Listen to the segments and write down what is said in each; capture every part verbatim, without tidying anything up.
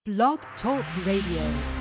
Blog Talk Radio.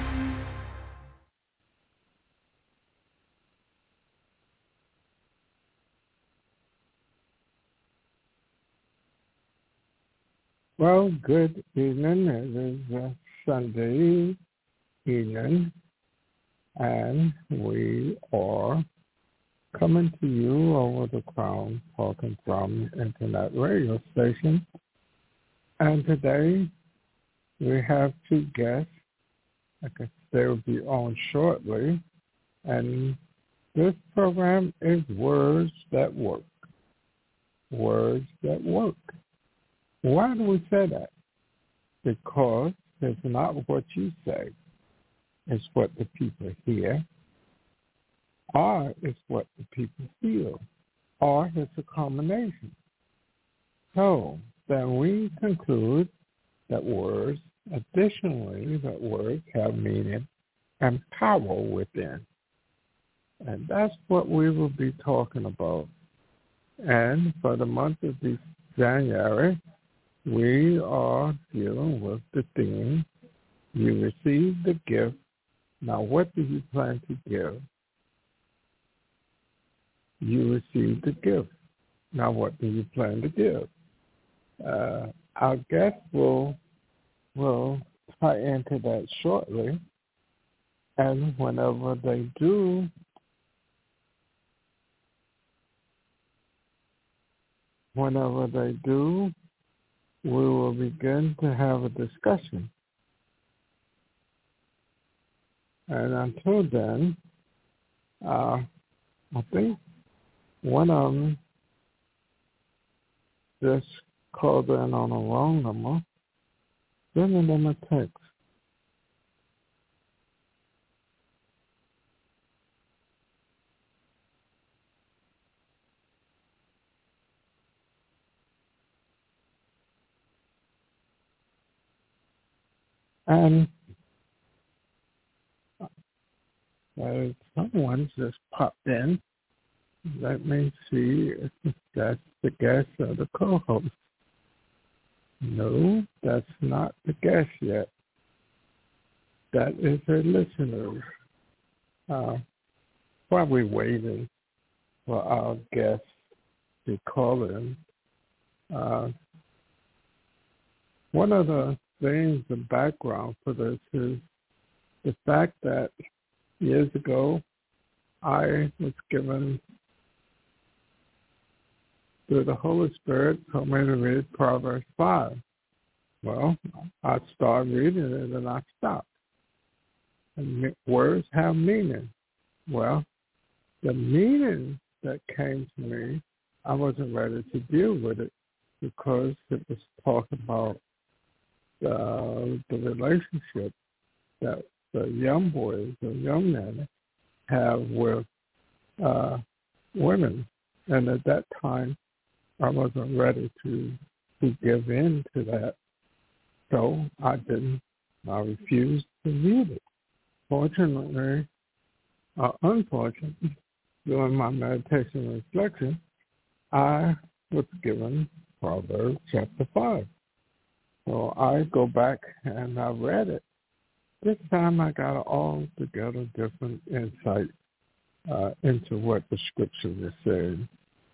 Well, good evening. It is uh, Sunday evening, and we are coming to you over the Crown Talking From Internet radio station. And today we have two guests. I guess they will be on shortly. And this program is Words That Work. Words That Work. Why do we say that? Because it's not what you say. It's what the people hear. Or it's what the people feel. Or it's a combination. So then we conclude that words, additionally, that words have meaning and power within. And that's what we will be talking about. And for the month of this January, we are dealing with the theme, you receive the gift. Now, what do you plan to give? You receive the gift. Now, what do you plan to give? Uh, our guests will, will tie into that shortly. And whenever they do, whenever they do, we will begin to have a discussion. And until then, uh, I think one of them just called in on a wrong number, sending them a text. And uh, someone just popped in. Let me see if that's the guest or the co-host. No, that's not the guest yet. That is a listener. Uh, probably waiting for our guest to call in. Uh, one of the things, the background for this is the fact that years ago I was given through the Holy Spirit told me to read Proverbs five. Well, I started reading it and I stopped. And words have meaning. Well, the meaning that came to me, I wasn't ready to deal with it because it was talking about uh, the relationship that the young boys or young men have with uh, women. And at that time, I wasn't ready to, to give in to that. So I didn't, I refused to read it. Fortunately, or unfortunately, during my meditation and reflection, I was given Proverbs chapter five. So I go back and I read it. This time I got an altogether different insight uh, into what the scripture is saying.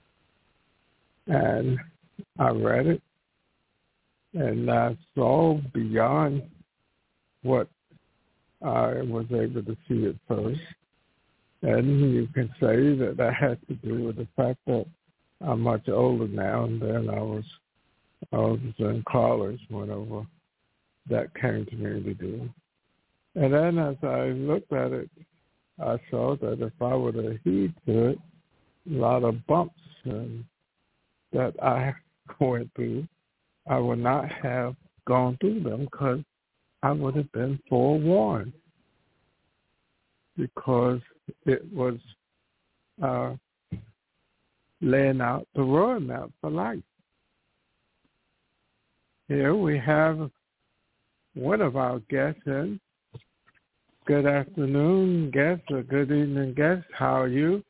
And I read it, and I saw beyond what I was able to see at first. And you can say that that has to do with the fact that I'm much older now than I was, I was in college whenever that came to me to do. And then as I looked at it, I saw that if I were to heed to it, a lot of bumps and that I went through, I would not have gone through them because I would have been forewarned, because it was uh, laying out the roadmap for life. Here we have one of our guests in. Good afternoon, guest, or good evening, guest. How are you?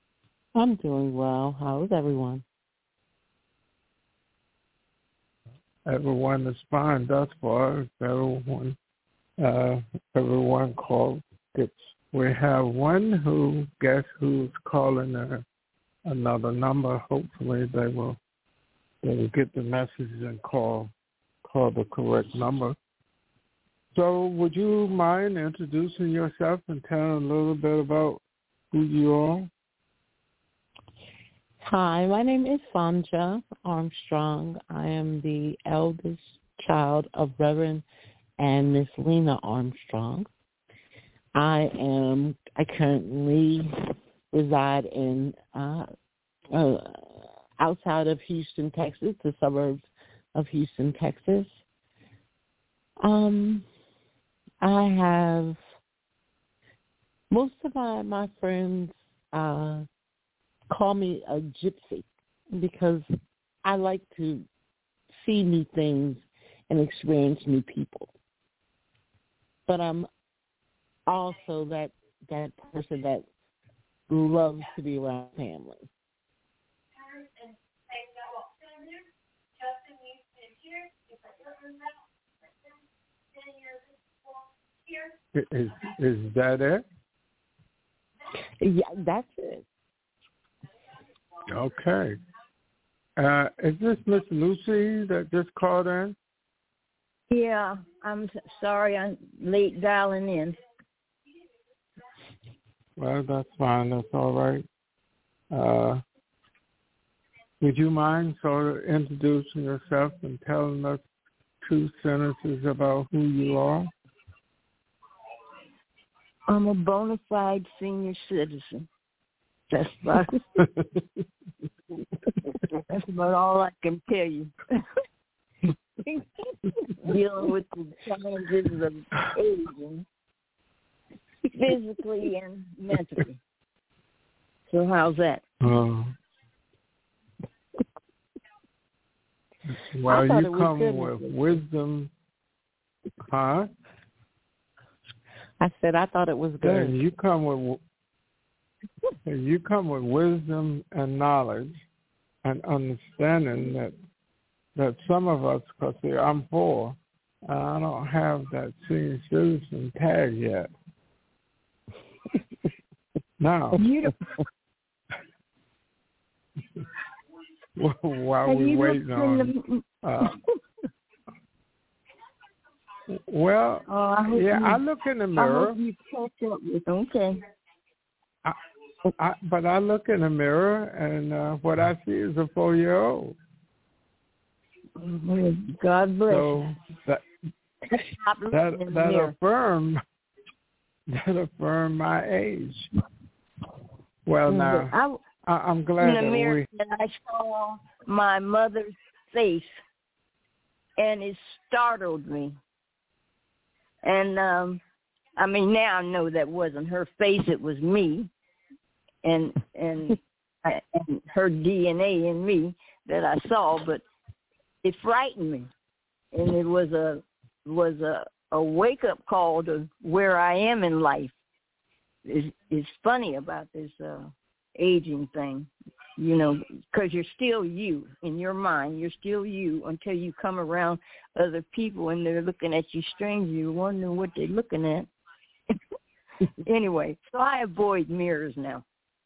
I'm doing well. How is everyone? everyone is fine thus far. Everyone, uh, everyone called gets. We have one who guess who's calling a, another number. Hopefully, they will they will get the message and call call the correct number. So, would you mind introducing yourself and telling a little bit about who you are? Hi, my name is Sandra Armstrong. I am the eldest child of Reverend and Miss Lena Armstrong. I am. I currently reside in uh, uh, outside of Houston, Texas, the suburbs of Houston, Texas. Um, I have most of my my friends. Uh, call me a gypsy because I like to see new things and experience new people. But I'm also that that person that loves to be around family. Is is that it? Yeah, that's it. Okay. Uh, is this Miss Lucy that just called in? Yeah, I'm sorry I'm late dialing in. Well, that's fine. That's all right. Uh, would you mind sort of introducing yourself and telling us two sentences about who you are? I'm a bona fide senior citizen. That's about, that's about all I can tell you. Dealing with the challenges of aging, physically and mentally. So how's that? Uh, well, you come with wisdom, huh? I said I thought it was good. And you come with you come with wisdom and knowledge and understanding that that some of us, because see, I'm poor, and I don't have that senior citizen tag yet. Now, while we waiting on, uh, well, oh, I yeah, you, I look in the mirror. I hope you catch up with, okay. I, I, but I look in the mirror, and uh, what I see is a four-year-old. God bless. So that that that affirm that affirm my age. Well, now I, I'm glad in the that mirror, we. And I saw my mother's face, and it startled me. And um, I mean, now I know that wasn't her face; it was me, and and, and her D N A in me that I saw. But it frightened me, and it was a was a, a wake up call to where I am in life. It's, it's funny about this uh, aging thing, you know, because you're still you in your mind. You're still you until you come around other people and they're looking at you strange. You're wondering what they're looking at. Anyway, so I avoid mirrors now.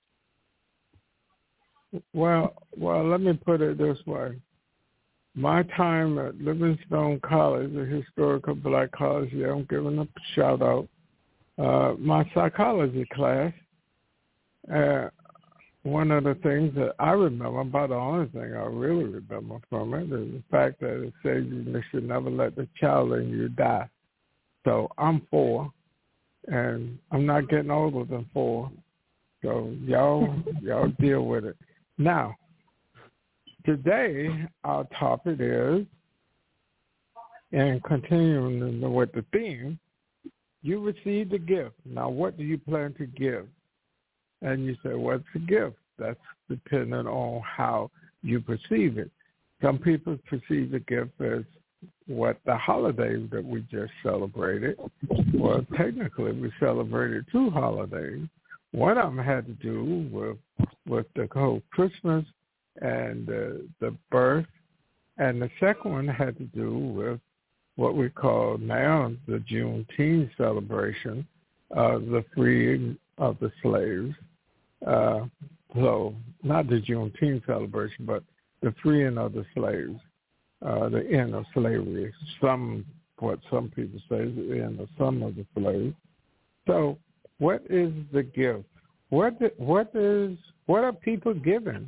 Well, well, let me put it this way. My time at Livingstone College, a historical black college, yeah, I'm giving a shout out. Uh, my psychology class, uh, one of the things that I remember, about the only thing I really remember from it, is the fact that it says you should never let the child in you die. So I'm four, and I'm not getting older than four. So y'all, y'all deal with it. Now, today, our topic is, and continuing with the theme, you received a gift. Now, what do you plan to give? And you say, what's a gift? That's dependent on how you perceive it. Some people perceive the gift as what the holidays that we just celebrated. Well, technically, we celebrated two holidays. One of them had to do with, with the whole Christmas and uh, the birth And the second one had to do with what we call now the Juneteenth celebration, uh, the freeing of the slaves. Uh, so not the Juneteenth celebration, but the freeing of the slaves, uh, the end of slavery. Some, what some people say is the end of some of the slaves. So what is the gift? What what is what are people giving?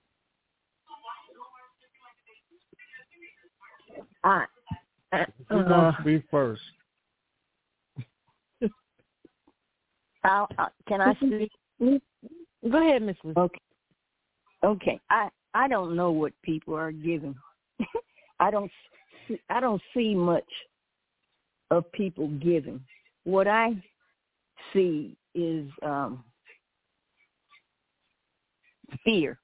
I, uh, Who wants to be first? I'll, uh, can I speak? Go ahead, Miss Lucy. Okay. Okay. I I don't know what people are giving. I don't see, I don't see much of people giving. What I see is um, fear,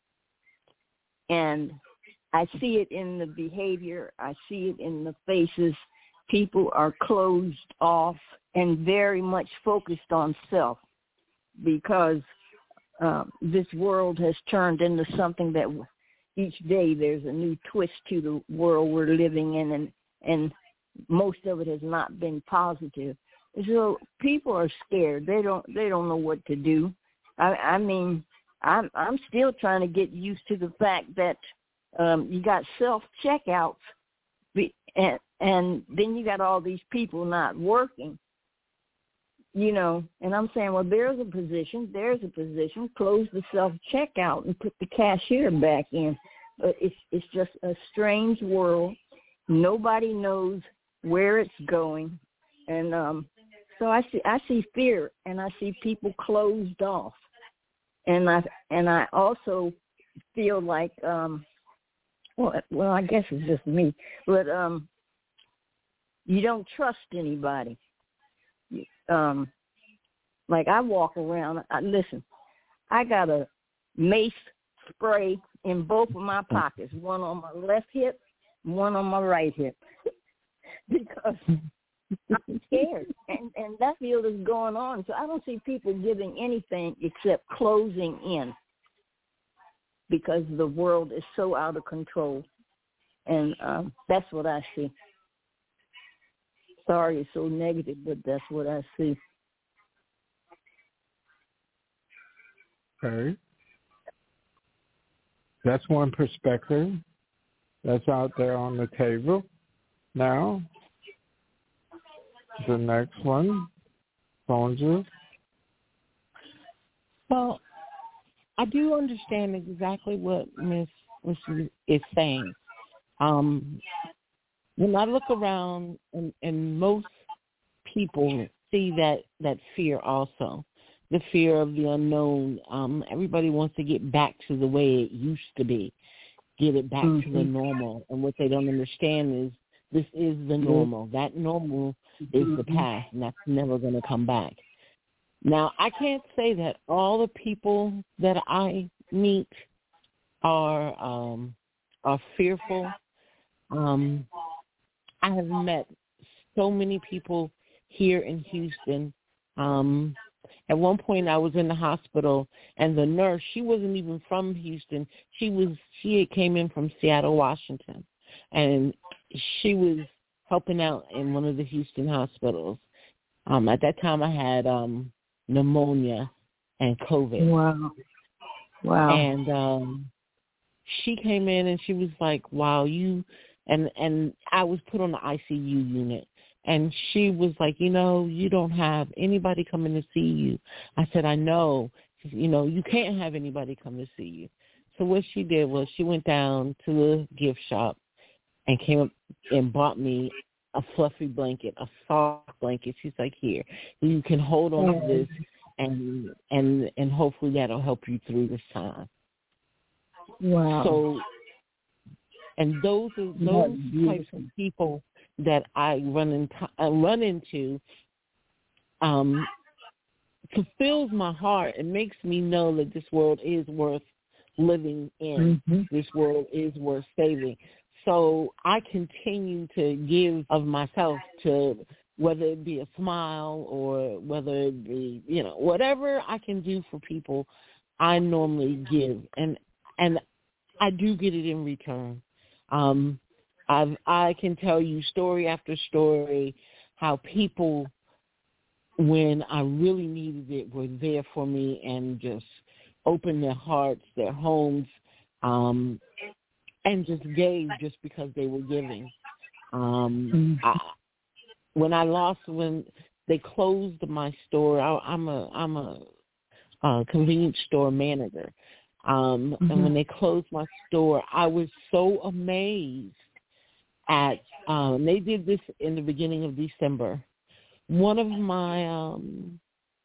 and I see it in the behavior. I see it in the faces. People are closed off and very much focused on self, because um, this world has turned into something that each day there's a new twist to the world we're living in, and, and most of it has not been positive. So people are scared. They don't they don't know what to do. I, I mean, I'm I'm still trying to get used to the fact that um, you got self checkouts, and and then you got all these people not working. You know, and I'm saying, well, there's a position, there's a position. Close the self checkout and put the cashier back in. But it's it's just a strange world. Nobody knows where it's going, and um, so I see I see fear, and I see people closed off, and I and I also feel like um, well, well, I guess it's just me, but um, you don't trust anybody. Um, like I walk around, I, listen, I got a mace spray in both of my pockets, one on my left hip, one on my right hip, because I'm scared, and, and that field is going on. So I don't see people giving anything except closing in, because the world is so out of control, and um, that's what I see. Sorry it's so negative, but that's what I see. Okay. That's one perspective that's out there on the table. Now, the next one, Sonja. Well, I do understand exactly what Miss is saying. Um, when I look around, and, and most people see that, that fear also, the fear of the unknown. Um, everybody wants to get back to the way it used to be, get it back mm-hmm. to the normal. And what they don't understand is this is the normal. Mm-hmm. That normal is mm-hmm. the past, and that's never going to come back. Now, I can't say that all the people that I meet are um, are fearful. Um, I have met so many people here in Houston. Um, at one point, I was in the hospital, and the nurse, she wasn't even from Houston. She was she had came in from Seattle, Washington, and she was helping out in one of the Houston hospitals. Um, at that time, I had um, pneumonia and COVID. Wow. Wow. And um, she came in, and she was like, wow, you, and, and I was put on the I C U unit. And she was like, you know, you don't have anybody coming to see you. I said, I know. She said, you know, you can't have anybody come to see you. So what she did was she went down to the gift shop and came up and bought me a fluffy blanket, a soft blanket. She's like, here, you can hold on to this, and and and hopefully that'll help you through this time. Wow. So, and those are those types of people that I run into, I run into um, fulfills my heart. It makes me know that this world is worth living in. Mm-hmm. This world is worth saving. So I continue to give of myself, to whether it be a smile or whether it be, you know, whatever I can do for people, I normally give. And and I do get it in return. Um, I've, I can tell you story after story how people, when I really needed it, were there for me and just opened their hearts, their homes, um, and just gave just because they were giving. Um, mm-hmm. I, when I lost, when they closed my store, I, I'm a I'm a, a convenience store manager, um, mm-hmm. and when they closed my store, I was so amazed at. Um, they did this in the beginning of December. One of my um,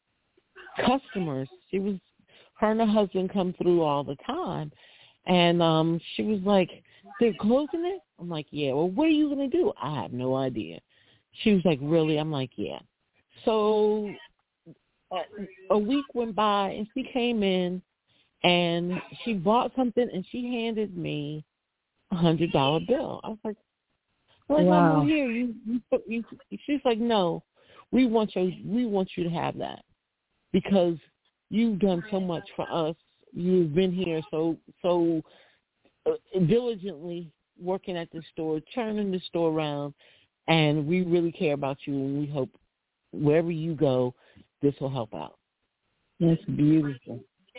customers, she was, her and her husband come through all the time, and um, she was like, "They're closing it?" I'm like, "Yeah." "Well, what are you going to do?" "I have no idea." She was like, "Really?" I'm like, "Yeah." So uh, a week went by, and she came in, and she bought something, and she handed me a hundred dollar bill. I was like, "Well, wow. I'm here." You, you, you, she's like, "No, we want you. We want you to have that because you've done so much for us. You've been here so so uh, diligently working at the store, turning the store around, and we really care about you, and we hope wherever you go, this will help out." That's beautiful.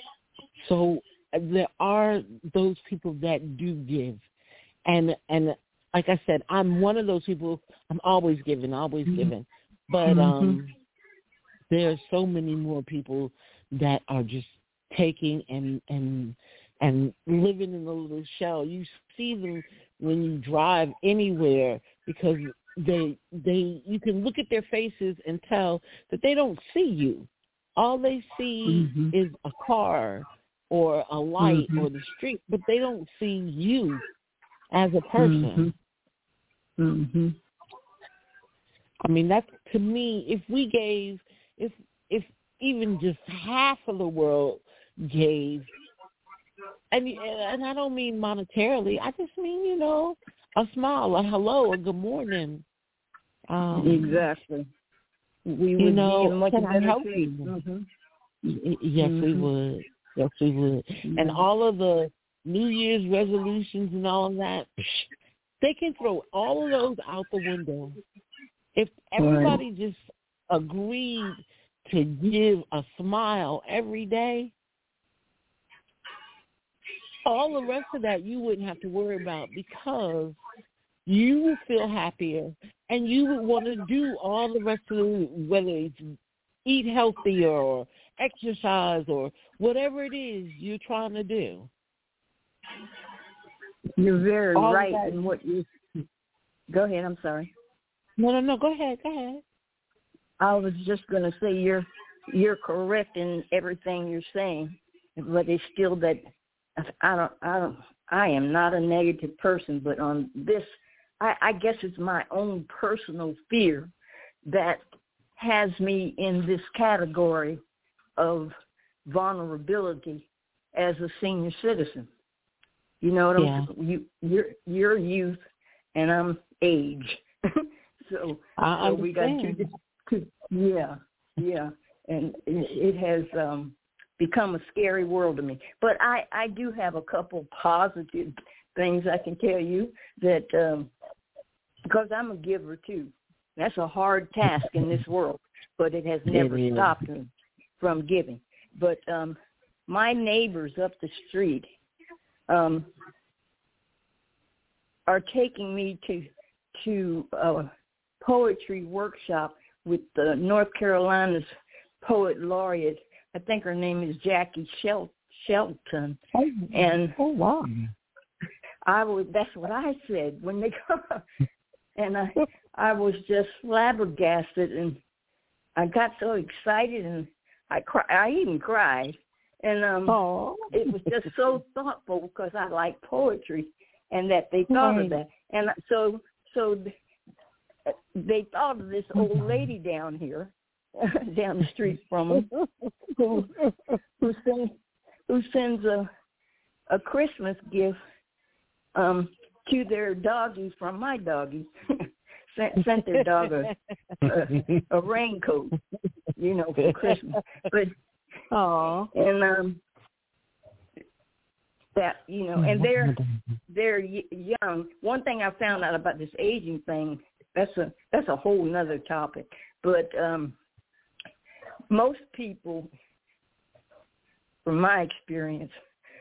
So there are those people that do give, and and like I said, I'm one of those people. I'm always giving, always mm-hmm. giving, but mm-hmm. um, there are so many more people that are just taking and and and living in a little shell. You see them when you drive anywhere because they they you can look at their faces and tell that they don't see you. All they see mm-hmm. is a car or a light mm-hmm. or the street, but they don't see you as a person. Mm-hmm. Mm-hmm. I mean, that's, to me, if we gave, if if even just half of the world gave, and and I don't mean monetarily, I just mean, you know, a smile, a hello, a good morning. Um, exactly. We you would know, be in much can I better help shape. you? Mm-hmm. Yes, mm-hmm. we would. Yes, we would. Mm-hmm. And all of the New Year's resolutions and all of that, they can throw all of those out the window. If everybody right. just agreed to give a smile every day, all the rest of that you wouldn't have to worry about because you would feel happier and you would want to do all the rest of the, whether it's eat healthier or exercise or whatever it is you're trying to do. You're very all right in what you... Go ahead, I'm sorry. No, no, no, go ahead, go ahead. I was just going to say you're you're correct in everything you're saying, but it's still that I don't, I don't, I am not a negative person, but on this, I, I guess it's my own personal fear that has me in this category of vulnerability as a senior citizen. You know what yeah. I'm? You, you're you're youth, and I'm age. so, I so we got two, two. Yeah, yeah, and it, it has um, become a scary world to me. But I, I do have a couple positive things I can tell you that um, because I'm a giver too. That's a hard task in this world, but it has never it stopped me from giving. But um, my neighbors up the street um, are taking me to to a poetry workshop with the North Carolina's poet laureate. I think her name is Jackie Shel- Shelton. Oh, and oh wow! I was. That's what I said when they come. And I, I was just flabbergasted, and I got so excited, and I cry, I even cried, and um, Aww. It was just so thoughtful because I like poetry, and that they thought right. of that, and so so they thought of this old lady down here, down the street from them, who who sends who sends a a Christmas gift. Um, to their doggy from my doggy. sent, sent their dog a, a, a raincoat, you know, for Christmas. But Aww. and um, that, you know, and they're they're young. One thing I found out about this aging thing, that's a that's a whole nother topic. But um, most people, from my experience,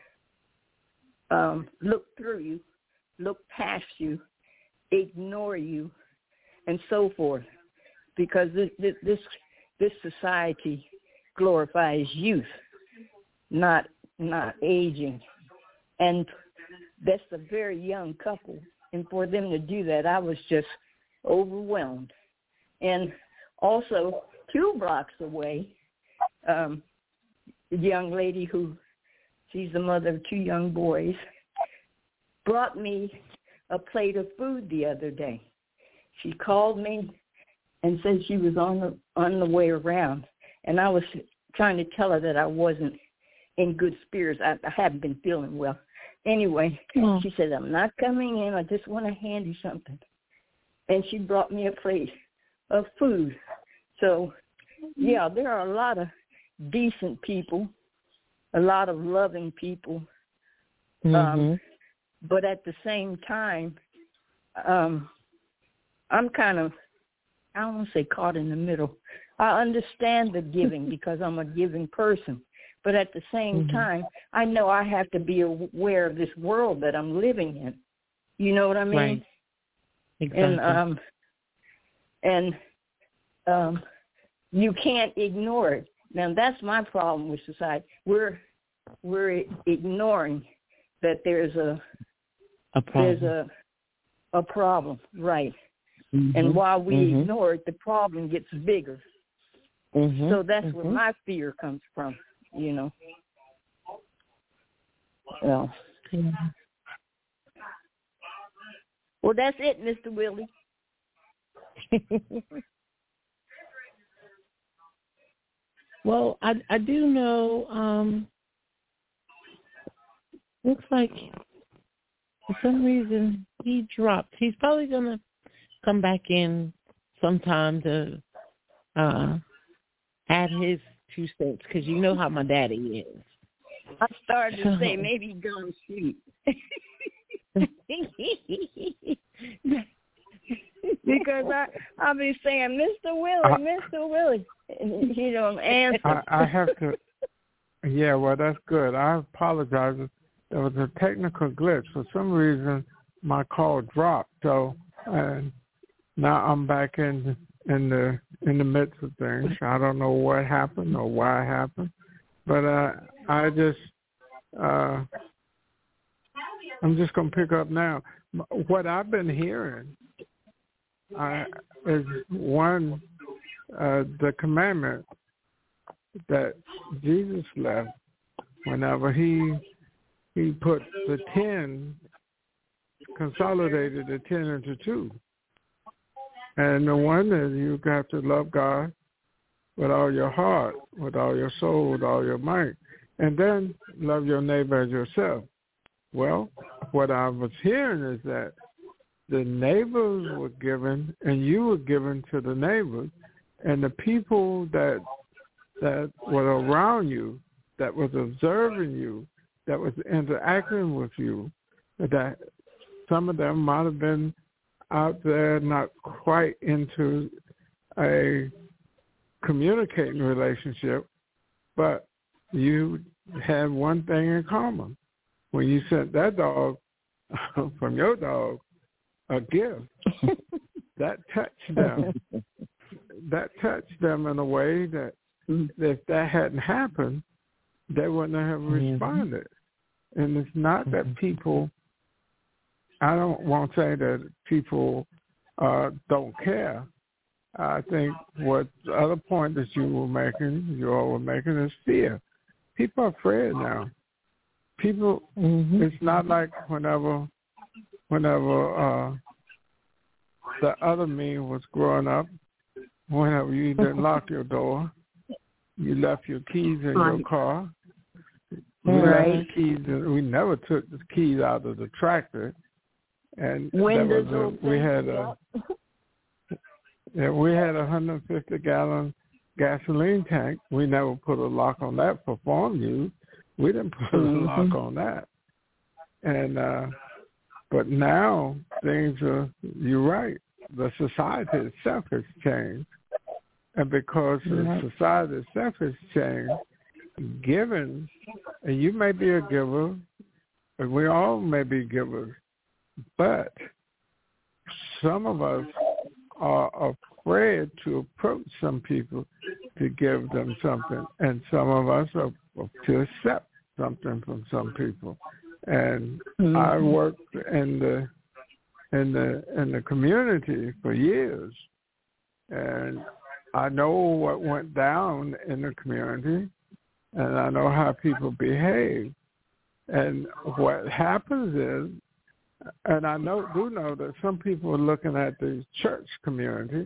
um, look through you, look past you, ignore you, and so forth, because this this this, this society glorifies youth, not not aging. And that's a very young couple. And for them to do that, I was just overwhelmed. And also, two blocks away, um, a young lady who, she's the mother of two young boys, brought me a plate of food the other day. She called me and said she was on the, on the way around. And I was trying to tell her that I wasn't in good spirits. I, I haven't been feeling well. Anyway, mm. she said, I'm not coming in. I just want to hand you something. And she brought me a plate of food. So, yeah, there are a lot of decent people, a lot of loving people. Mm-hmm. Um, but at the same time, um, I'm kind of, I don't want to say caught in the middle. I understand the giving because I'm a giving person. But at the same mm-hmm. time, I know I have to be aware of this world that I'm living in. You know what I mean? Right. Exactly. And um, and um, you can't ignore it. Now that's my problem with society. We're we're ignoring that there's a, a problem. there's a a problem, right? Mm-hmm. And while we mm-hmm. ignore it, the problem gets bigger. Mm-hmm. So that's mm-hmm. where my fear comes from. You know. Well, yeah. well, that's it, Mister Willie. Well, I I do know. Um, looks like for some reason he dropped. He's probably gonna come back in sometime to uh, add his two cents, because you know how my daddy is. I started to say maybe he go to sleep. Because I I'll be saying, Mister Willie, uh, Mister Willie, and he don't answer. I, I have to. Yeah, well, that's good. I apologize. There was a technical glitch for some reason. My call dropped, so uh, now I'm back in in the in the midst of things. I don't know what happened or why it happened, but uh, I just uh, I'm just gonna pick up now. What I've been hearing uh, is one uh, the commandment that Jesus left whenever he he put the ten, consolidated the ten into two. And the one is you got to love God with all your heart, with all your soul, with all your might, and then love your neighbor as yourself. Well, what I was hearing is that the neighbors were given, and you were given to the neighbors, and the people that that were around you, that was observing you, that was interacting with you, that some of them might have been out there not quite into a communicating relationship, but you had one thing in common. When you sent that dog from your dog a gift, that touched them. That touched them in a way that if that hadn't happened, they wouldn't have responded. And it's not that people, I don't want to say that people uh, don't care. I think what the other point that you were making, you all were making, is fear. People are afraid now. People, mm-hmm. It's not like whenever, whenever uh, the other me was growing up, whenever you didn't lock your door, you left your keys in your car. We right. left the keys. We never took the keys out of the tractor, and Windows that was a, we had a yeah, we had a one hundred fifty gallon gasoline tank. We never put a lock on that for farm use. We didn't put mm-hmm. a lock on that. And uh, but now things are, you're right, the society itself has changed. And because the society itself has changed, giving, and you may be a giver, and we all may be givers, but some of us are afraid to approach some people to give them something, and some of us are to accept something from some people. And mm-hmm. I worked in the in the in the community for years, and I know what went down in the community, and I know how people behave. And what happens is, and I know do know that some people are looking at the church community,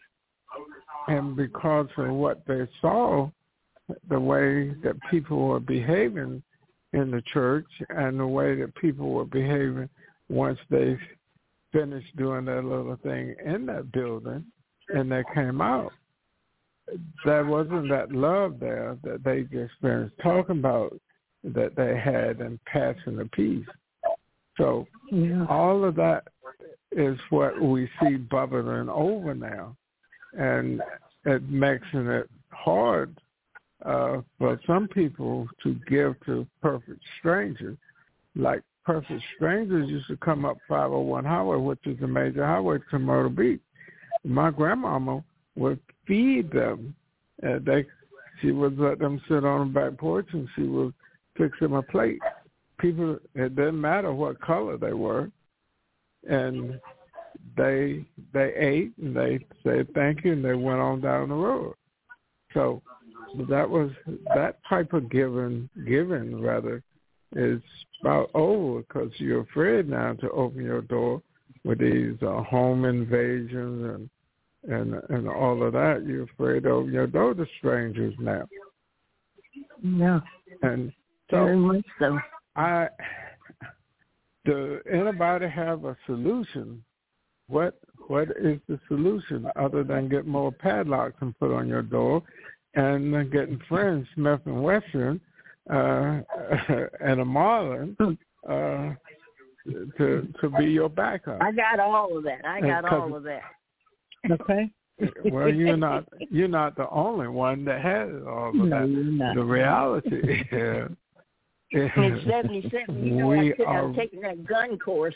and because of what they saw, the way that people were behaving in the church and the way that people were behaving once they finished doing their little thing in that building and they came out, there wasn't that love there that they just finished talking about that they had and passing the peace. So yeah. all of that is what we see bubbling over now, and it makes it hard uh, for some people to give to perfect strangers. Like perfect strangers used to come up five oh one Highway, which is a major highway to Myrtle Beach. My grandmama would feed them. Uh, they, she would let them sit on the back porch, and she would fix them a plate. People, it didn't matter what color they were, and they they ate and they said thank you, and they went on down the road. So that was that type of giving, giving rather, is about over because you're afraid now to open your door with these uh, home invasions and and and all of that. You're afraid to open your door to strangers now. Yeah, and so, very much so. I, does anybody have a solution? What what is the solution other than get more padlocks and put on your door, and getting friends Smith and Wesson uh, and a Marlin uh, to to be your backup? I got all of that. I got all of that. Okay. Well, you're not you're not the only one that has all of no, that. You're not. The reality is. In seventy-seven, you know, we I, took, are, I was taking that gun course.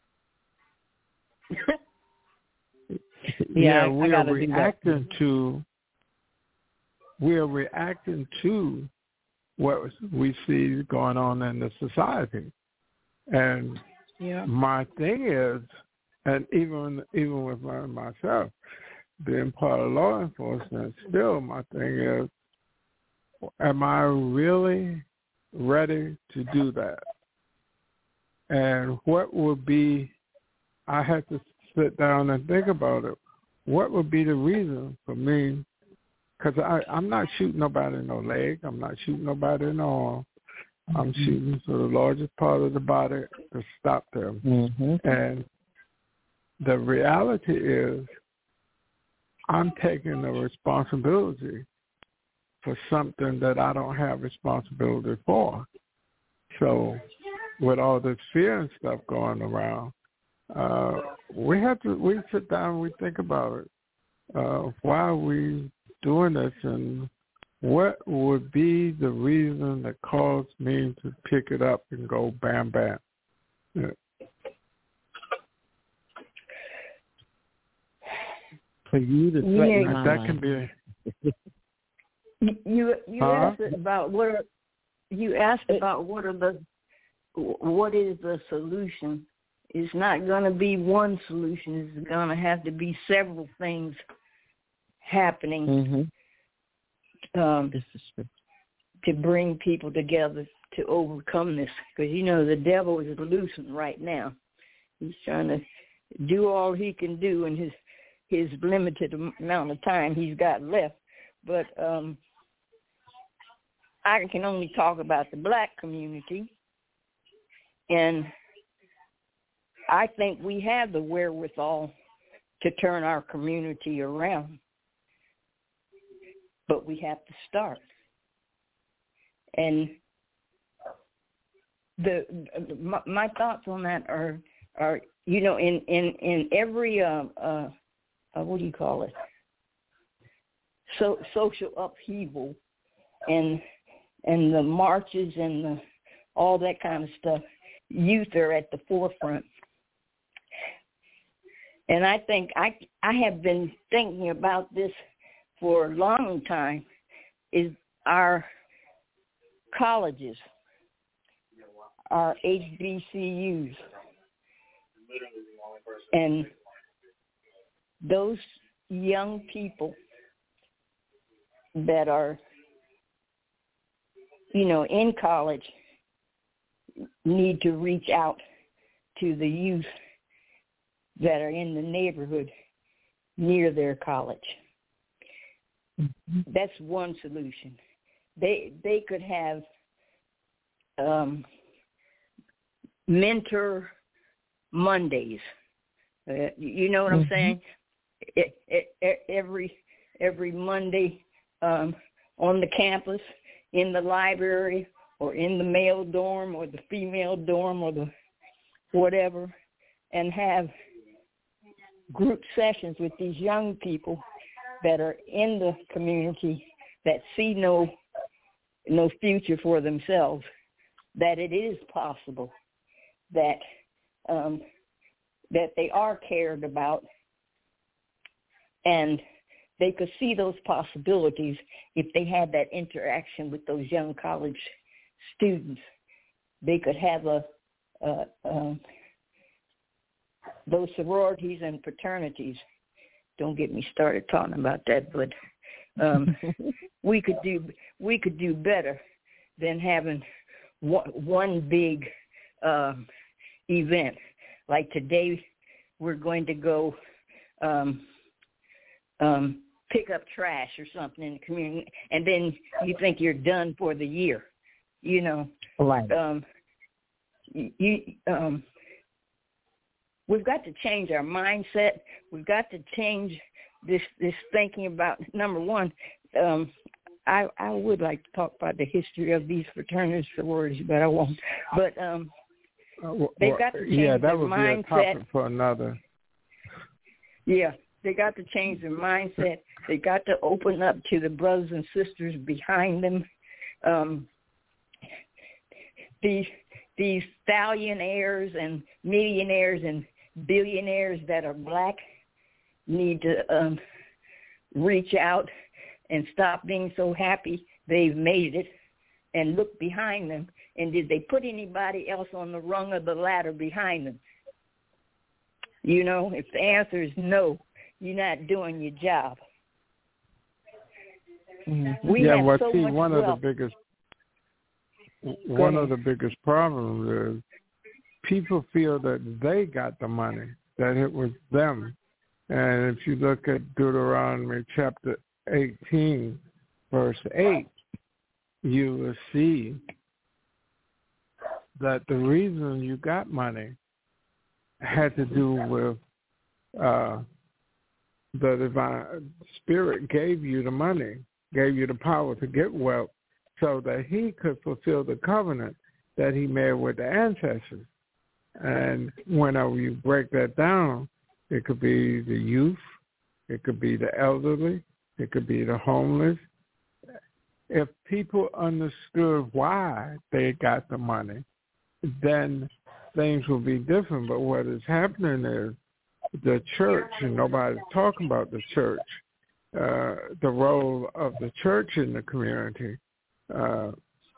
yeah, yeah, we I are reacting to we are reacting to what we see going on in the society, and yeah. my thing is, and even even with my, myself being part of law enforcement, still my thing is, am I really ready to do that? And what would be, I had to sit down and think about it, what would be the reason for me, because I'm not shooting nobody in no leg, I'm not shooting nobody in the arm, I'm mm-hmm. shooting for the largest part of the body to stop them. Mm-hmm. And the reality is, I'm taking the responsibility for something that I don't have responsibility for. So with all this fear and stuff going around, uh, we have to, we sit down and we think about it. Uh, why are we doing this, and what would be the reason that caused me to pick it up and go bam, bam? Yeah. For you to threaten yeah, my that life. can be... You you huh? asked about what are, you asked about what are the what is the solution? It's not going to be one solution. It's going to have to be several things happening Mm-hmm. um, this is true. to bring people together to overcome this. Because you know the devil is loose right now. He's trying to do all he can do in his his limited amount of time he's got left. But um, I can only talk about the black community, and I think we have the wherewithal to turn our community around, but we have to start. And the my, my thoughts on that are are you know in in in every uh, uh, uh, what do you call it? So social upheaval and and the marches and the, all that kind of stuff. Youth are at the forefront. And I think I I have been thinking about this for a long time, is our colleges, our H B C Us, and those young people that are, you know, in college need to reach out to the youth that are in the neighborhood near their college. Mm-hmm. That's one solution. They they could have um, mentor Mondays. Uh, you know what mm-hmm. I'm saying? It, it, it, every every Monday um, on the campus, in the library, or in the male dorm, or the female dorm, or the whatever, and have group sessions with these young people that are in the community that see no no future for themselves, that it is possible, that um, that they are cared about, and they could see those possibilities if they had that interaction with those young college students. They could have a, a, a those sororities and fraternities. Don't get me started talking about that, but um, we could do we could do better than having one, one big um, event. Like today, we're going to go um, um, pick up trash or something in the community, and then you think you're done for the year. You know, right? Um, you um, we've got to change our mindset. We've got to change this this thinking about, number one, um, I, I would like to talk about the history of these fraternities, sororities, but I won't. But um, uh, well, they've got to change yeah, that their would mindset. be a topic for another. Yeah, they got to change their mindset. They got to open up to the brothers and sisters behind them. Um, these these stallionaires and millionaires and billionaires that are black need to um, reach out and stop being so happy they've made it and look behind them. And did they put anybody else on the rung of the ladder behind them? You know, if the answer is no, you're not doing your job. Mm-hmm. We yeah, have well, so see, much one wealth. of the biggest one of the biggest problems is people feel that they got the money, that it was them. And if you look at Deuteronomy chapter eighteen, verse eight, you will see that the reason you got money had to do with uh, the divine spirit gave you the money, gave you the power to get wealth so that he could fulfill the covenant that he made with the ancestors. And whenever you break that down, it could be the youth, it could be the elderly, it could be the homeless. If people understood why they got the money, then things will be different. But what is happening is the church, and nobody's talking about the church, uh, the role of the church in the community. Uh,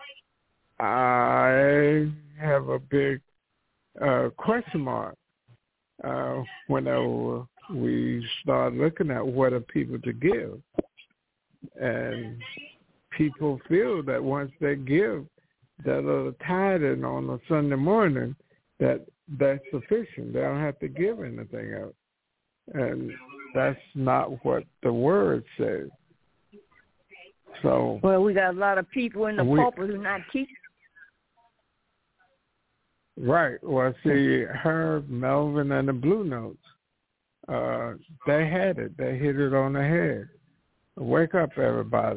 I have a big uh, question mark uh, whenever we start looking at what are people to give. And people feel that once they give that little tithing on a Sunday morning, that that's sufficient. They don't have to give anything else. And that's not what the word says. So, well, we got a lot of people in the we, pulpit who not teaching. Right. Well, see, Herb, Melvin, and the Blue Notes, uh, they had it. They hit it on the head. Wake up, everybody.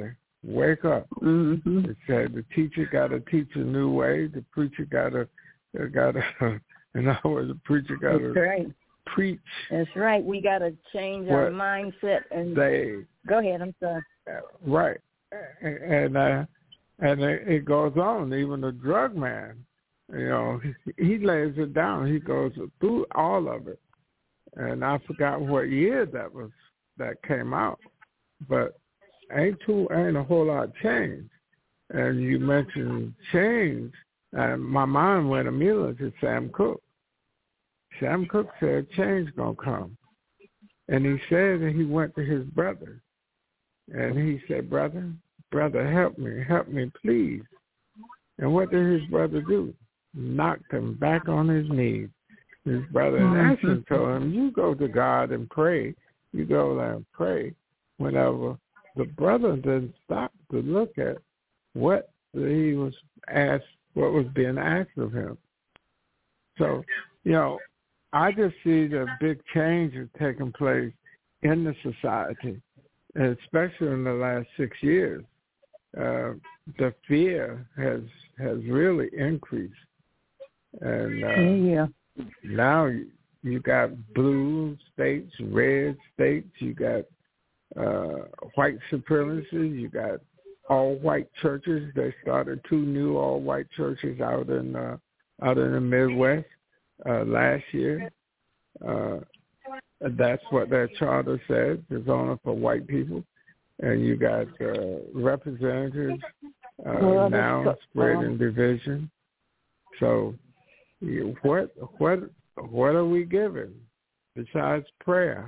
Wake up. Mm-hmm. It said the teacher got to teach a new way. The preacher got to, got to, in other words, the preacher got to right. preach. That's right. We got to change our mindset. And they, go ahead. I'm sorry. Right. And uh, and it goes on. Even the drug man, you know, he lays it down. He goes through all of it. And I forgot what year that was that came out, but ain't too ain't a whole lot change. And you mentioned change, and my mind went immediately to Sam Cooke. Sam Cooke said change gonna come, and he said that he went to his brother, and he said, "Brother, brother, help me, help me, please." And what did his brother do? Knocked him back on his knees. His brother in action told him, "You go to God and pray. You go there and pray." Whenever the brother didn't stop to look at what he was asked, what was being asked of him. So, you know, I just see the big changes taking place in the society, especially in the last six years. Uh, the fear has has really increased, and uh, yeah. now you, you got blue states, red states, you got uh, white supremacy, you got all-white churches. They started two new all-white churches out in uh, out in the Midwest uh, last year. Uh, that's what their charter says. It's only for white people. And you got uh, representatives uh, well, now spreading division. So what what what are we given besides prayer?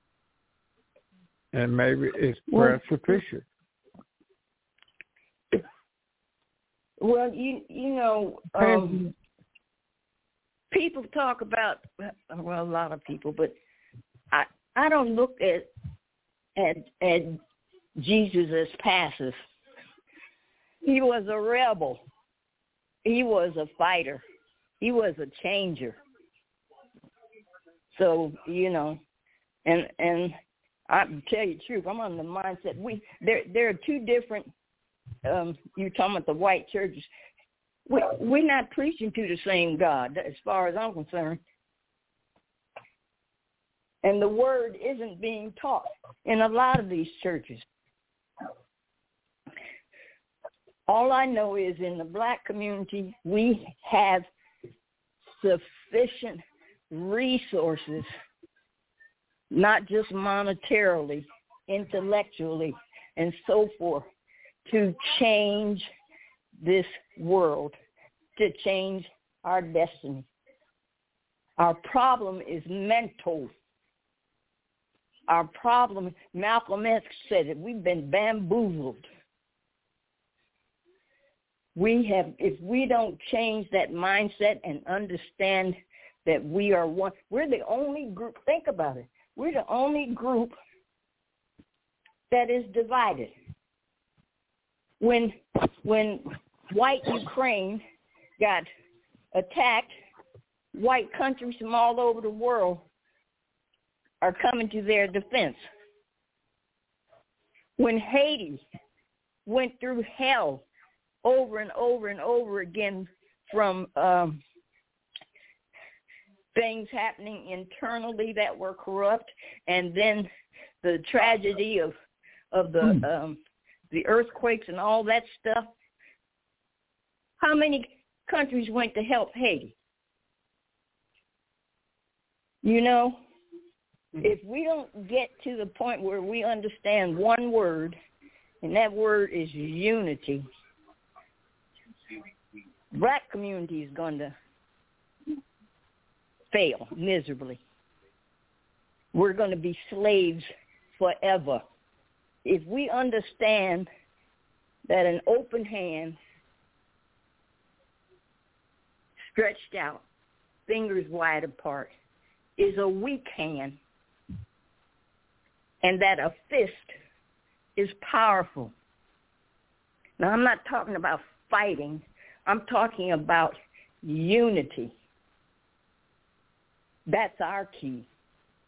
And maybe is prayer well, sufficient? Well, you you know, um, people talk about, well, a lot of people, but I I don't look at at at Jesus as passive. He was a rebel. He was a fighter. He was a changer. So, you know, and and I tell you the truth, I'm on the mindset. We there there are two different. Um, you're talking about the white churches. We we're not preaching to the same God, as far as I'm concerned. And the word isn't being taught in a lot of these churches. All I know is in the black community, we have sufficient resources, not just monetarily, intellectually, and so forth, to change this world, to change our destiny. Our problem is mental. Our problem, Malcolm X said it, we've been bamboozled. We have, if we don't change that mindset and understand that we are one, we're the only group, think about it, we're the only group that is divided. When when white Ukraine got attacked, white countries from all over the world are coming to their defense. When Haiti went through hell over and over and over again from um, things happening internally that were corrupt, and then the tragedy of of the um, the earthquakes and all that stuff. How many countries went to help Haiti? You know, if we don't get to the point where we understand one word, and that word is unity, black community is going to fail miserably. We're going to be slaves forever. If we understand that an open hand stretched out, fingers wide apart, is a weak hand, and that a fist is powerful. Now, I'm not talking about fighting. I'm talking about unity. That's our key.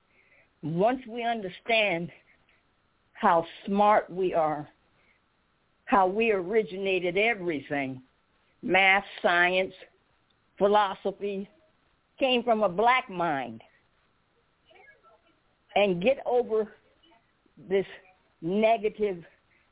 Once we understand how smart we are how we originated everything. Math, science, philosophy came from a black mind. And get over this negative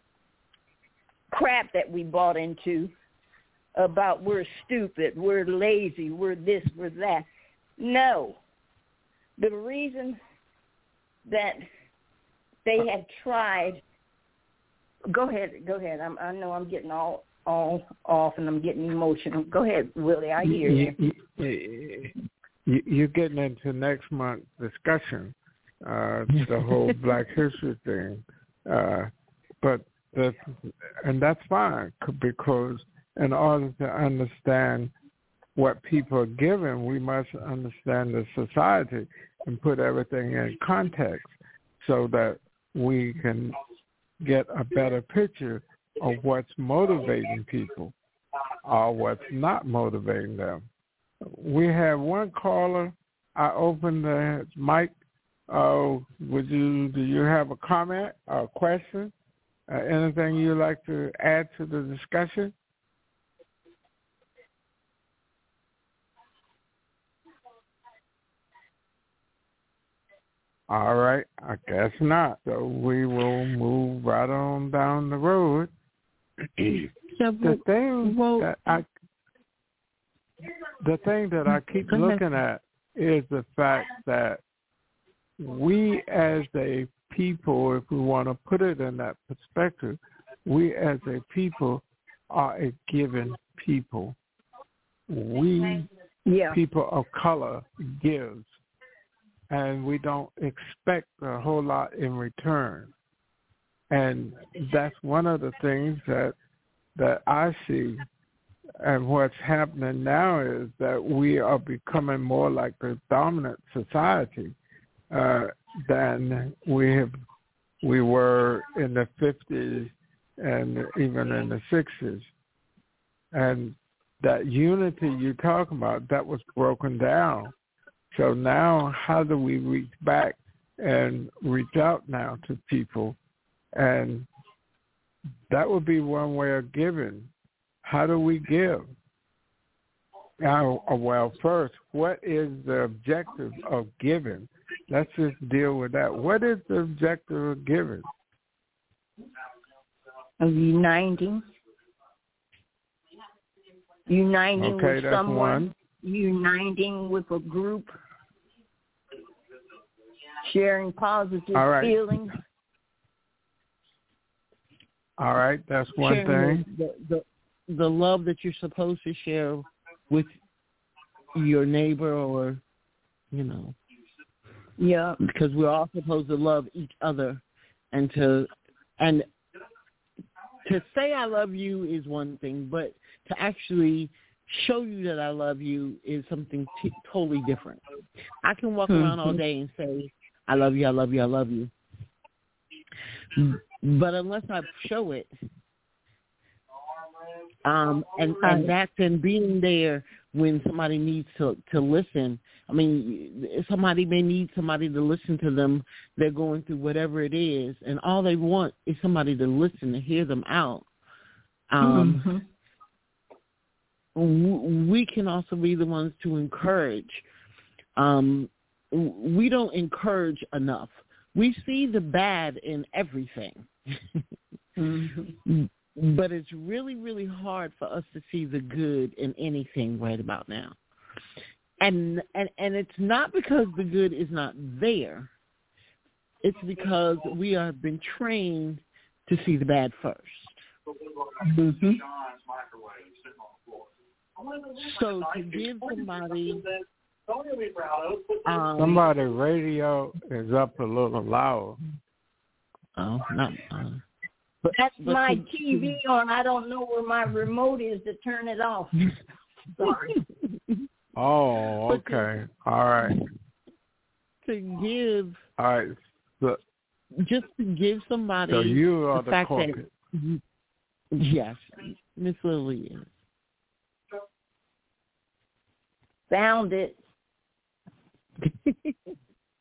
crap that we bought into about we're stupid, we're lazy, we're this, we're that. No. The reason that they had tried, go ahead, go ahead. I'm, I know I'm getting all all off and I'm getting emotional. Go ahead, Willie, I hear you. you, you you're getting into next month's discussion, uh, the whole Black History thing. Uh, but the, and that's fine, because in order to understand what people are given, we must understand the society and put everything in context so that we can get a better picture of what's motivating people or what's not motivating them. We have one caller. I opened the mic. Uh, would you? Do you have a comment or a question? Uh, anything you'd like to add to the discussion? All right, I guess not. So we will move right on down the road. the thing well, that I, the thing that I keep looking at is the fact that we as a people, if we want to put it in that perspective, we as a people are a given people. We, yeah. people of color, gives. And we don't expect a whole lot in return. And that's one of the things that that I see. And what's happening now is that we are becoming more like the dominant society uh, than we have we were in the fifties and even in the sixties. And that unity you're talking about, that was broken down. So now how do we reach back and reach out now to people? And that would be one way of giving. How do we give? Now, well, first, what is the objective of giving? Let's just deal with that. What is the objective of giving? Of uniting. Uniting okay, with that's someone. One. Uniting with a group. Sharing positive All right. feelings. All right, that's one sharing thing. The, the the love that you're supposed to share with your neighbor, or you know, yeah, because we're all supposed to love each other, and to and to say I love you is one thing, but to actually show you that I love you is something t- totally different. I can walk mm-hmm. around all day and say I love you, I love you, I love you. But unless I show it, um, and, and that's in being there when somebody needs to, to listen. I mean, somebody may need somebody to listen to them. They're going through whatever it is, and all they want is somebody to listen, to hear them out. Um, mm-hmm. We can also be the ones to encourage. Um, we don't encourage enough. We see the bad in everything. mm-hmm. But it's really, really hard for us to see the good in anything right about now. And and, and it's not because the good is not there. It's because we have been trained to see the bad first. Mm-hmm. So to give somebody... Um, Somebody radio is up a little loud. Oh, not. Uh, but, That's but my to, T V on. I don't know where my remote is to turn it off. Sorry. Oh, okay. All right. To give. All right. So, just to give somebody. So you are the, the fact culprit. That, yes, Miss Lily is. Found it.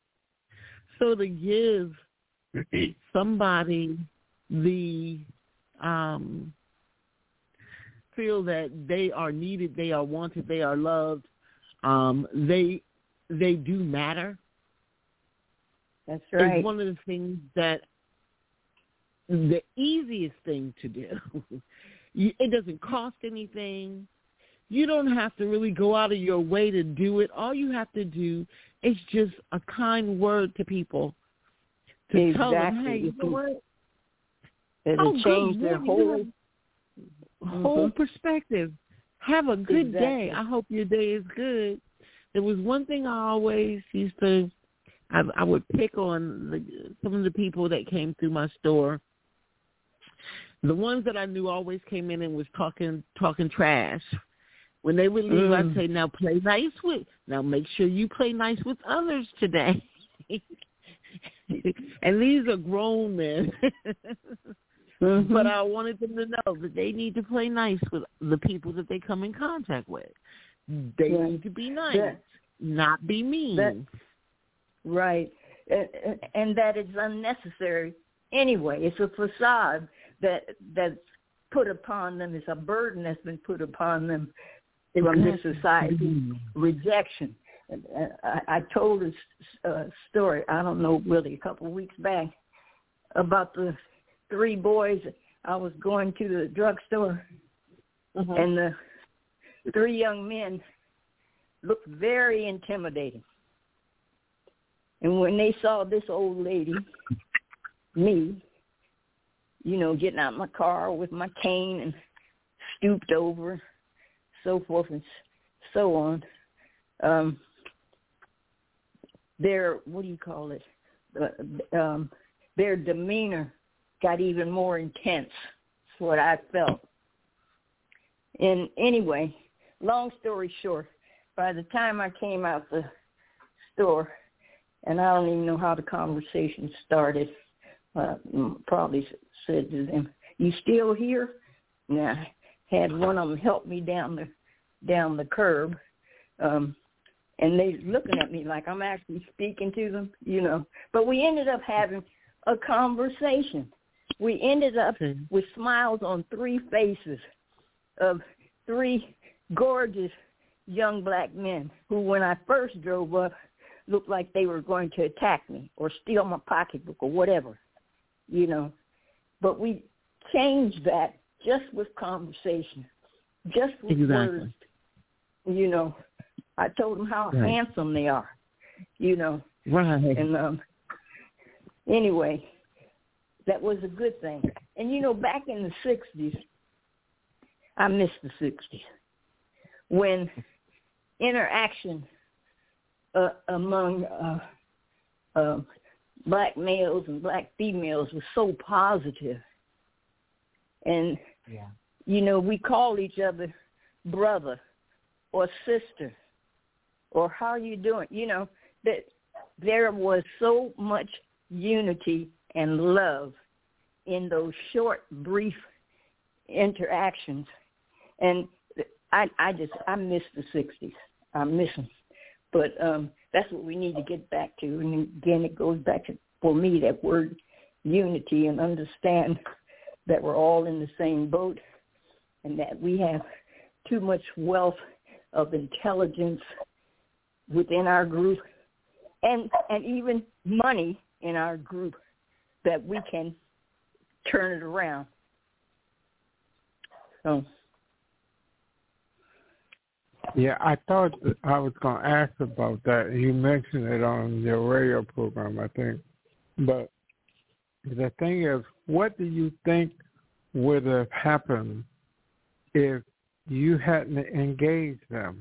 So to give somebody the um, feel that they are needed, they are wanted, they are loved, um, they they do matter. That's right. It's one of the things that the easiest thing to do. It doesn't cost anything. You don't have to really go out of your way to do it. All you have to do is just a kind word to people to exactly. tell them, hey, you know what? It'll oh, change their whole whole mm-hmm. perspective. Have a good exactly. day. I hope your day is good. There was one thing I always used to, I, I would pick on the, some of the people that came through my store. The ones that I knew always came in and was talking talking trash. When they would leave, mm. I'd say, now play nice with, now make sure you play nice with others today. And these are grown men. Mm-hmm. But I wanted them to know that they need to play nice with the people that they come in contact with. They yeah. need to be nice, that, not be mean. That, right. And, and that is unnecessary anyway. It's a facade that that's put upon them. It's a burden that's been put upon them from this society. Rejection. I, I told a uh, story, I don't know, really, a couple of weeks back about the three boys. I was going to the drugstore, uh-huh. and the three young men looked very intimidating. And when they saw this old lady, me, you know, getting out of my car with my cane and stooped over, so forth and so on, um, their, what do you call it, uh, um, their demeanor got even more intense. That's what I felt. And anyway, long story short, by the time I came out the store, and I don't even know how the conversation started, uh, probably said to them, "You still here?" And I had one of them help me down the down the curb, um, and they looking at me like I'm actually speaking to them, you know. But we ended up having a conversation. We ended up mm-hmm. with smiles on three faces of three gorgeous young black men who, when I first drove up, looked like they were going to attack me or steal my pocketbook or whatever, you know. But we changed that just with conversation, just with exactly. words, you know. I told them how right. handsome they are, you know. Right. And um, anyway, that was a good thing. And, you know, back in the sixties, I miss the sixties, when interaction uh, among uh, uh, black males and black females was so positive. And, yeah. you know, we called each other brother or sister or how are you doing? You know, that there was so much unity and love in those short, brief interactions. And I, I just, I miss the sixties. I miss them. But um, that's what we need to get back to. And again, it goes back to, for me, that word unity, and understand that we're all in the same boat and that we have too much wealth of intelligence within our group and, and even money in our group that we can turn it around. So. Yeah, I thought I was going to ask about that. You mentioned it on your radio program, I think. But the thing is, what do you think would have happened if you hadn't engaged them?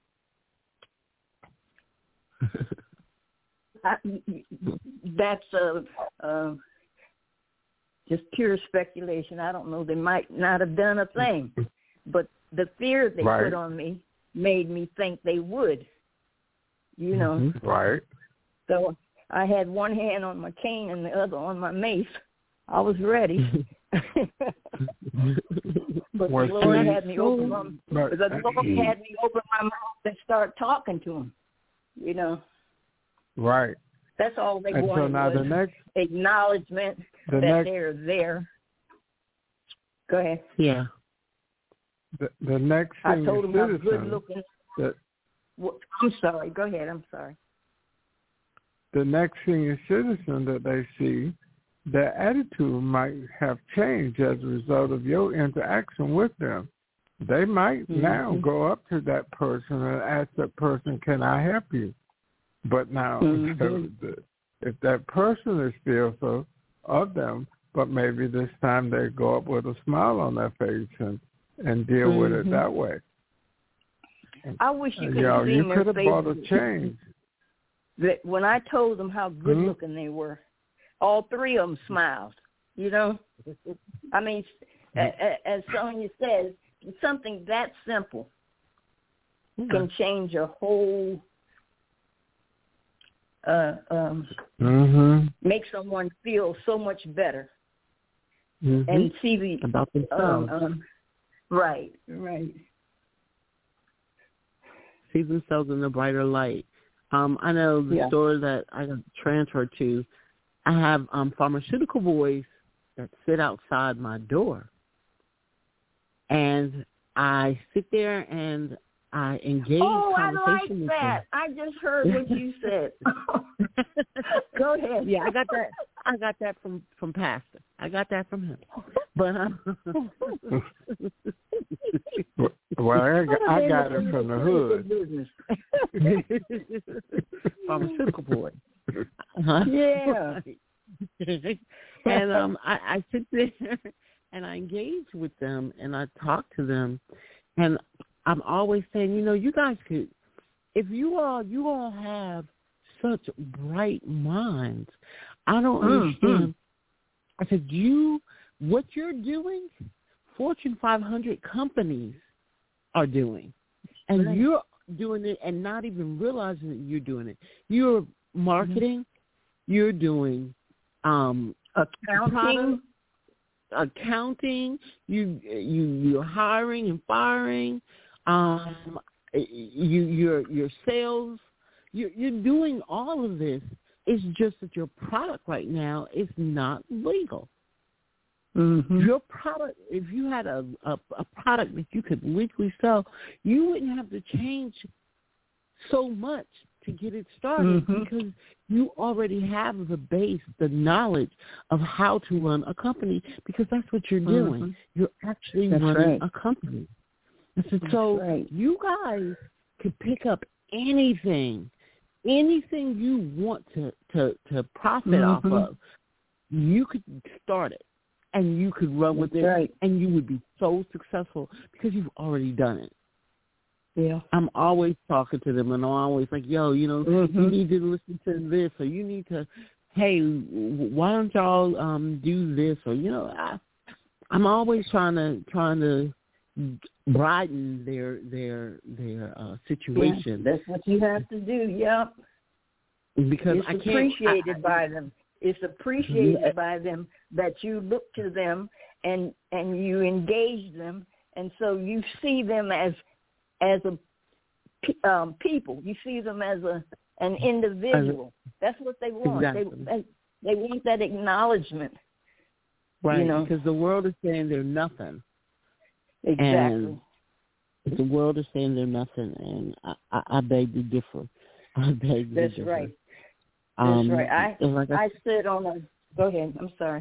I, that's uh, uh, just pure speculation. I don't know. They might not have done a thing. But the fear they right. put on me made me think they would, you know. Mm-hmm. Right. So I had one hand on my cane and the other on my mace. I was ready. But well, the Lord see, had me open my, but, the Lord had me open my mouth and start talking to them, you know. Right. That's all they and wanted so now was the next, acknowledgement the that next, they're there. Go ahead. Yeah. The, the next I senior told him how citizen good looking. that Well, I'm sorry. Go ahead. I'm sorry. the next senior citizen that they see, their attitude might have changed as a result of your interaction with them. They might mm-hmm. now go up to that person and ask that person, can I help you? But now, mm-hmm. if that person is fearful of them, but maybe this time they go up with a smile on their face and, and deal mm-hmm. with it that way. I wish you could you have know, seen you their could have faces. brought a change. That when I told them how good mm-hmm. looking they were, all three of them smiled. You know, I mean, as Sonia says, something that simple mm-hmm. can change a whole, uh, um, mm-hmm. make someone feel so much better mm-hmm. and see the about themselves. Um, um, right, right. See themselves in a brighter light. Um, I know the yeah. store that I got transferred to, I have um, pharmaceutical boys that sit outside my door. And I sit there and I engage oh, conversation with I like that. them. I just heard what you said. Go ahead. Yeah, I got that. I got that from, from Pastor. I got that from him. But um, well, I got, I got it from the hood. Pharmaceutical boy. Uh-huh. Yeah. And um, I, I sit there and I engage with them and I talk to them, and I'm always saying, you know, you guys could, if you all, you all have such bright minds. I don't understand. Mm-hmm. I said, you, what you're doing, Fortune five hundred companies are doing, and right. you're doing it and not even realizing that you're doing it. You're marketing, mm-hmm. you're doing um, accounting. Product, accounting, you you you're hiring and firing, um, you your your sales, you you're doing all of this. It's just that your product right now is not legal. Mm-hmm. Your product, if you had a, a a product that you could legally sell, you wouldn't have to change so much to get it started mm-hmm. because you already have the base, the knowledge of how to run a company, because that's what you're doing. Mm-hmm. You're actually that's running right. a company. So, so right. you guys could pick up anything, anything you want to, to, to profit mm-hmm. off of. You could start it, and you could run with that's it, right. and you would be so successful because you've already done it. Yeah, I'm always talking to them, and I'm always like, yo, you know, mm-hmm. you need to listen to this, or you need to, hey, why don't y'all um, do this, or, you know, I, I'm always trying to trying to brighten their their their uh, situation. Yeah, that's what you have to do. Yep. Because it's I can't, appreciated I, by them. It's appreciated yeah. by them that you look to them and and you engage them, and so you see them as as a um, people. You see them as a an individual. That's what they want. Exactly. They, they they want that acknowledgement. Right, you know? Because the world is saying they're nothing. Exactly. And the world is saying they're nothing, and I, I, I beg to differ. I beg to That's differ. right. Um, That's right. I like I, I sit on a. Go ahead. I'm sorry.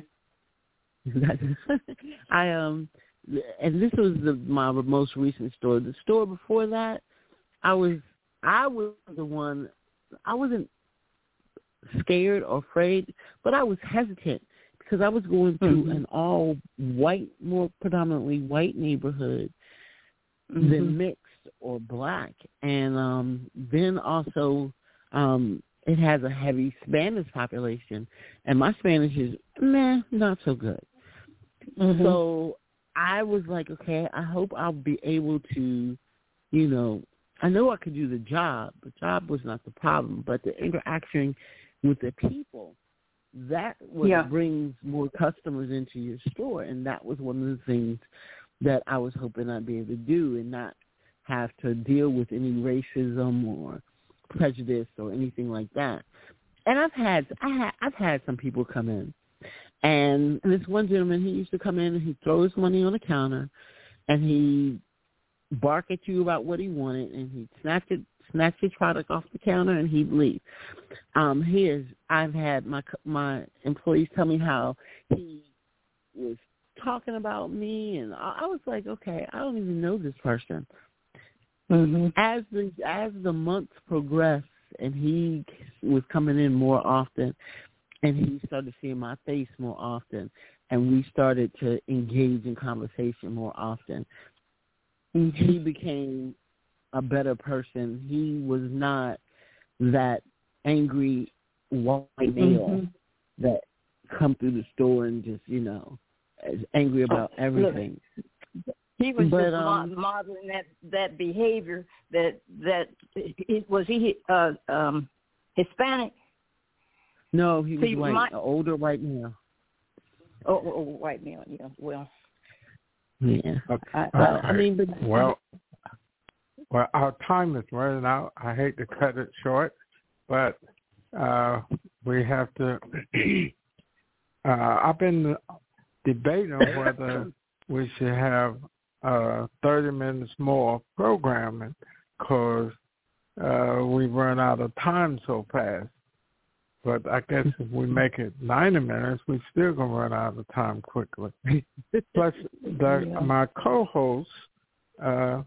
I um, and this was the, my most recent store. The store before that, I was I was the one. I wasn't scared or afraid, but I was hesitant because I was going to mm-hmm. an all white, more predominantly white neighborhood mm-hmm. than mixed or black, and um, then also. Um, It has a heavy Spanish population, and my Spanish is, meh, not so good. Mm-hmm. So I was like, okay, I hope I'll be able to, you know, I know I could do the job. The job was not the problem, but the interaction with the people, that what yeah. brings more customers into your store, and that was one of the things that I was hoping I'd be able to do and not have to deal with any racism or prejudice or anything like that. And I've had I ha, I've had some people come in, And this one gentleman, he used to come in and he'd throw his money on the counter, and he'd bark at you about what he wanted, and he'd snatch it, snatch his product off the counter, and he'd leave. Um, here's, I've had my my employees tell me how he was talking about me, and I, I was like, okay, I don't even know this person. Mm-hmm. As the as the months progressed, and he was coming in more often, and he started seeing my face more often, and we started to engage in conversation more often. He became a better person. He was not that angry white male mm-hmm. that come through the store and just, you know, is angry about oh, everything. Look, he was but, just um, modeling that, that behavior that that he, was he uh, um, Hispanic? No, he was See, white, my, an older white male. Oh, oh, white male, yeah. Well, yeah. Okay. I, well, I mean, but well, well, our time is running out. I hate to cut it short, but uh, we have to. uh, I've been debating whether we should have uh, thirty minutes more programming because uh, we run out of time so fast. But I guess if we make it ninety minutes, we're still going to run out of time quickly. Plus, the, yeah. my co-host uh,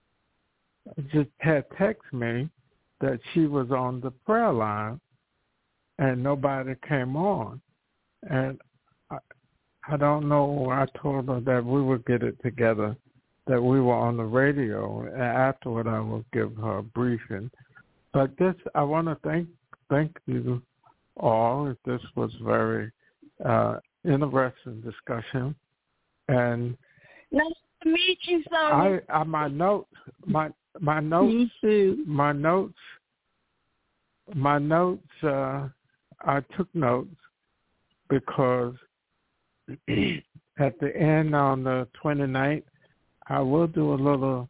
just had text me that she was on the prayer line and nobody came on. And I, I don't know, I told her that we would get it together, that we were on the radio, and afterward I will give her a briefing. But this, I want to thank thank you all. This was very uh, interesting discussion, and nice to meet you, Sonia. I, I my notes, my my notes, my notes, my notes. Uh, I took notes because at the end on the twenty-ninth, I will do a little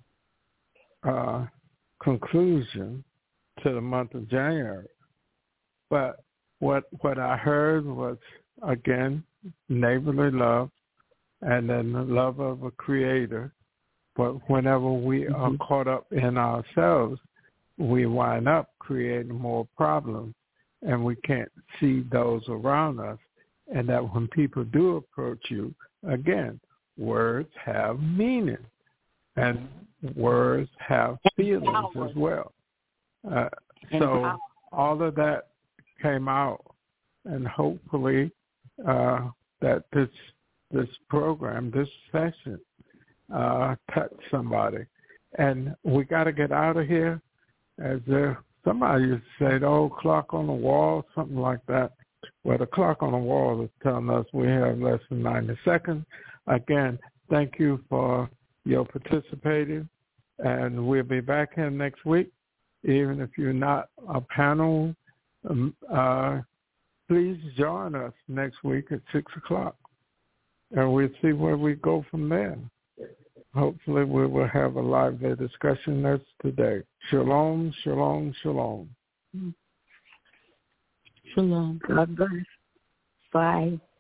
uh, conclusion to the month of January. But what what I heard was, again, neighborly love and then the love of a creator. But whenever we mm-hmm. are caught up in ourselves, we wind up creating more problems, and we can't see those around us. And that when people do approach you, again, words have meaning, and words have feelings as well. Uh, so all of that came out, and hopefully uh, that this this program, this session, uh, touched somebody. And we got to get out of here. As there, somebody used to say, the old clock on the wall, something like that. Well, the clock on the wall is telling us we have less than ninety seconds. Again, thank you for your participating, and we'll be back here next week. Even if you're not a panel, um, uh, please join us next week at six o'clock, and we'll see where we go from there. Hopefully we will have a lively discussion as today. Shalom, shalom, shalom. Shalom. God bless. Bye.